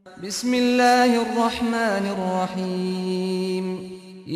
بسم الله الرحمن الرحيم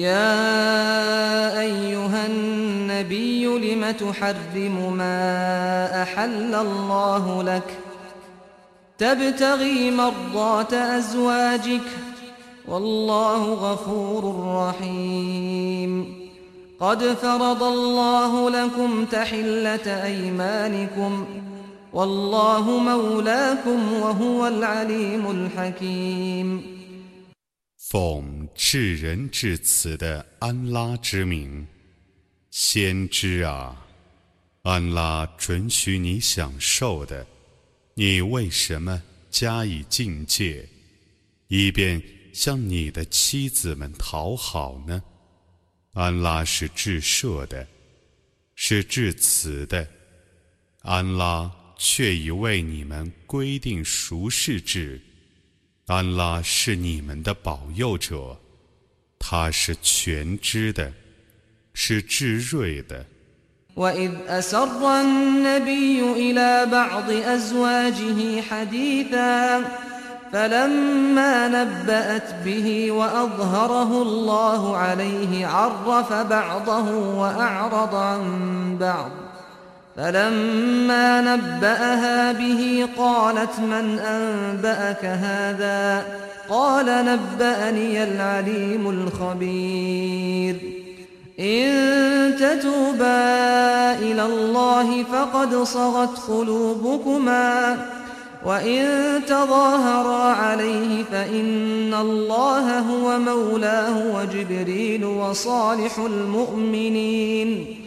يا أيها النبي لم تحرم ما أحل الله لك تبتغي مرضات أزواجك والله غفور رحيم قد فرض الله لكم تحلة أيمانكم والله مولاكم وهو العليم الحكيم 奉至仁至慈的安拉之名，先知啊，安拉准许你享受的，你为什么加以禁戒，以便向你的妻子们讨好呢？安拉是至赦的，是至慈的，安拉却已为你们规定赎世制，安拉是你们的保佑者，他是全知的，是至睿的。 وإذ أسر النبي إلى بعض أزواجه حديثا فلما نبأت به وأظهره الله عليه عرف بعضه وأعرض عن بعض فلما نبأها به قالت من أنبأك هذا قال نبأني العليم الخبير إن تتوبا إلى الله فقد صغت قلوبكما وإن تظاهرا عليه فإن الله هو مولاه وجبريل وصالح المؤمنين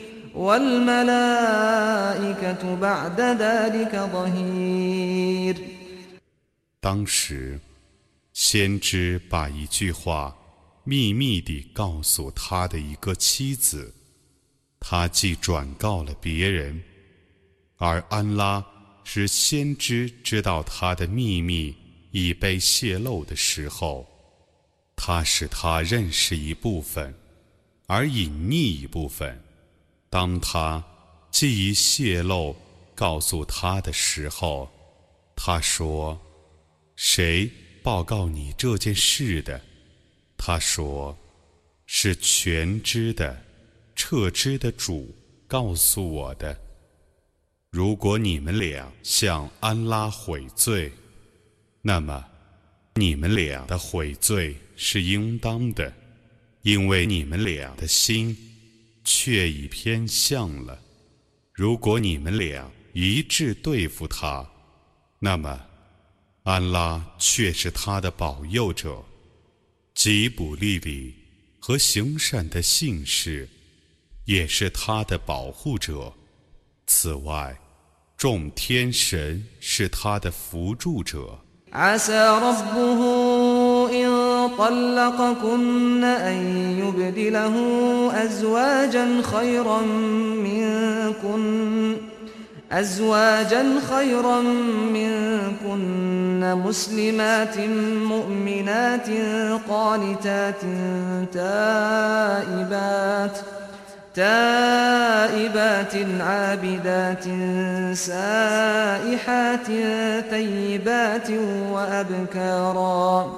والملائكة بعد ذلك ظهير 当时，先知把一句话秘密地告诉他的一个妻子，他既转告了别人，而安拉使先知知道他的秘密已被泄露的时候，他使他认识一部分，而隐匿一部分。当他既已泄露告诉他的时候，他说：谁报告你这件事的？他说：是全知的、彻知的主告诉我的。如果你们俩向安拉悔罪，那么你们俩的悔罪是应当的，因为你们俩的心却已偏向了。如果你们俩一致对付他，那么安拉却是他的保佑者，吉卜利里和行善的信士也是他的保护者。此外，众天神是他的扶助者。 عسى ربه إن طلقكن أن يبدله أزواجا خيرا منكن مسلمات مؤمنات قانتات تائبات عابدات سائحات ثيبات وأبكارا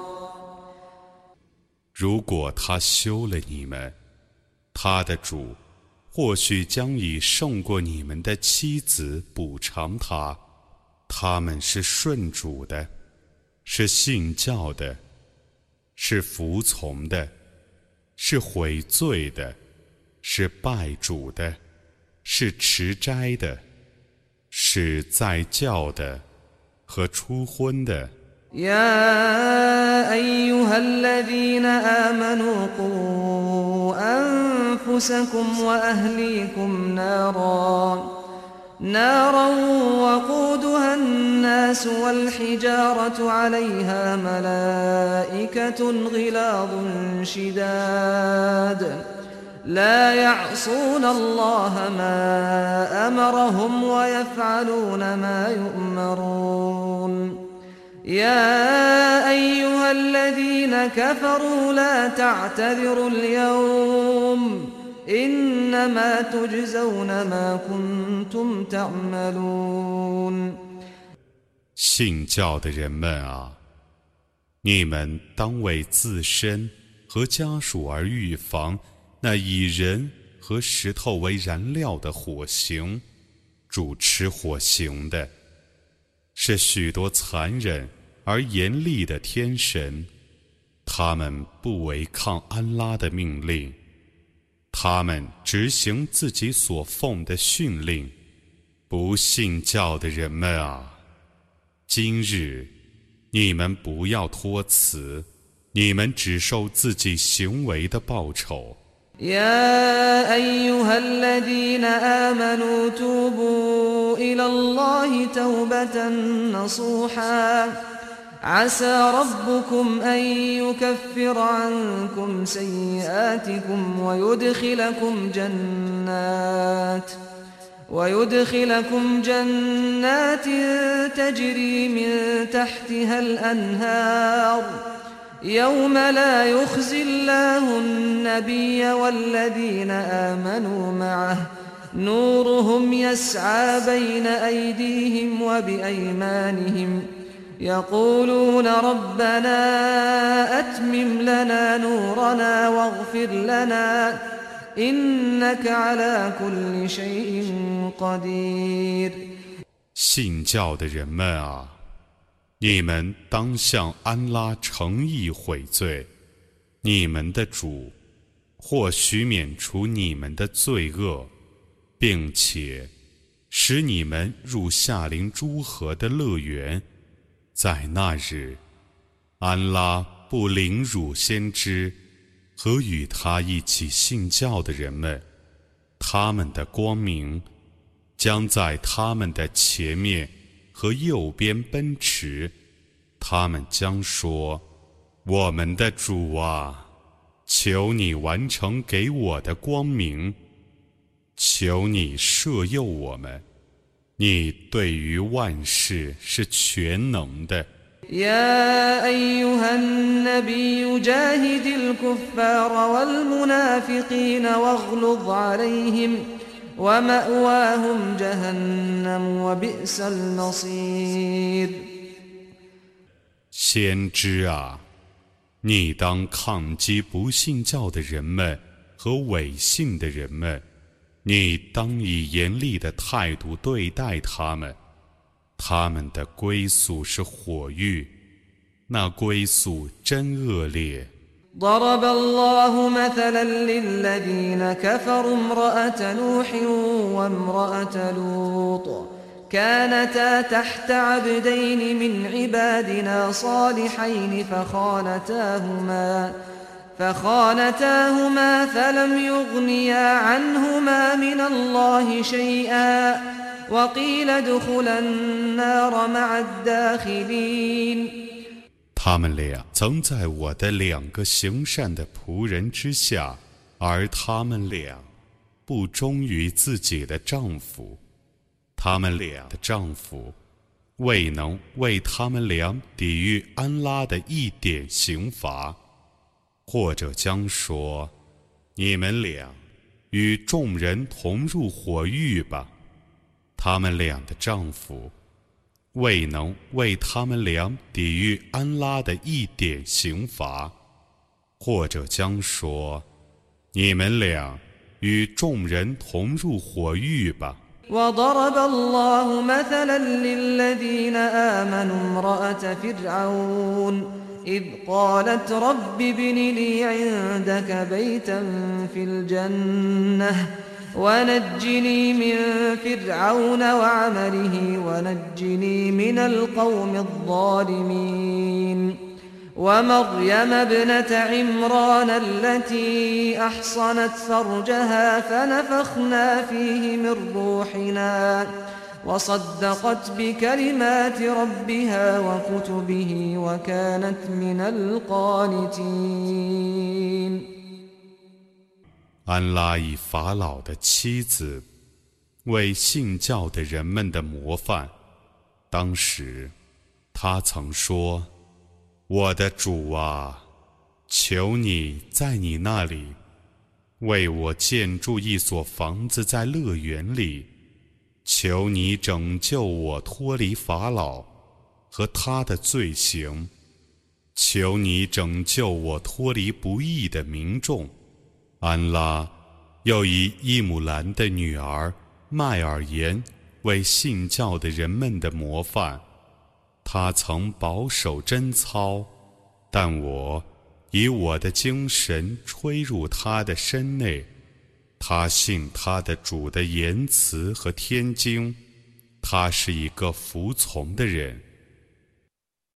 如果他休了你们，他的主或许将以胜过你们的妻子补偿他。他们是顺主的，是信教的，是服从的，是悔罪的，是拜主的，是持斋的，是在教的和出婚的。 يا أيها الذين آمنوا قوا أنفسكم وأهليكم نارا وقودها الناس والحجارة عليها ملائكة غلاظ شداد لا يعصون الله ما أمرهم ويفعلون ما يؤمرون يا أيها الذين كفروا لا تعتذروا اليوم إنما تجزون ما كنتم تعملون 信教的人们啊， 你们当为自身和家属而预防那以人和石头为燃料的火刑，主持火刑的是许多残忍而严厉的天神，他们不违抗安拉的命令，他们执行自己所奉的训令。不信教的人们啊，今日你们不要托辞，你们只受自己行为的报酬。 يا أيها الذين آمنوا توبوا إلى الله توبة نصوحا عسى ربكم أن يكفر عنكم سيئاتكم ويدخلكم جنات تجري من تحتها الأنهار يوم لا يخزي الله النبي والذين آمنوا معه نورهم يسعى بين أيديهم وبأيمانهم يقولون ربنا أتمم لنا نورنا واغفر لنا إنك على كل شيء قدير 信教的人们啊，你们当向安拉诚意悔罪，你们的主或许免除你们的罪恶，并且使你们入夏临诸河的乐园。在那日，安拉不凌辱先知和与他一起信教的人们，他们的光明将在他们的前面和右边奔驰，他们将说：我们的主啊，求你完成给我的光明，求你赦宥我们，你对于万事是全能的。 يا أيها النبي جاهد الكفار والمنافقين واغلظ عليهم ومأواهم جهنم وبئس المصير 先知啊，你当抗击不信教的人们和伪信的人们，你当以严厉的态度对待他们，他们的归宿是火狱，那归宿真恶劣。 ضرب الله مثلا للذين كفروا امرأة نوح وامرأة لوط كانتا تحت عبدين من عبادنا صالحين فخانتاهما فلم يغنيا عنهما من الله شيئا وقيل ادخلا النار مع الداخلين 他们俩曾在我的两个行善的仆人之下，而他们俩不忠于自己的丈夫，他们俩的丈夫未能为他们俩抵御安拉的一点刑罚，或者将说：你们俩与众人同入火狱吧。他们俩的丈夫未能为他们俩抵御安拉的一点刑罚，或者将说：你们俩与众人同入火狱吧。 وضرب الله مثلا للذين آمنوا امرأة فرعون إذ قالت رب ابن لي عندك بيتا في الجنة ونجني من فرعون وعمله ونجني من القوم الظالمين ومريم ابنة عمران التي أحصنت فرجها فنفخنا فيه من روحنا وصدقت بكلمات ربها وكتبه وكانت من القانتين 安拉以法老的妻子为信教的人们的模范。当时他曾说：我的主啊，求你在你那里为我建筑一所房子在乐园里，求你拯救我脱离法老和他的罪行， 求你拯救我脱离不义的民众。安拉又以伊姆兰的女儿麦尔言为信教的人们的模范，她曾保守贞操，但我以我的精神吹入她的身内。她信她的主的言辞和天经，她是一个服从的人。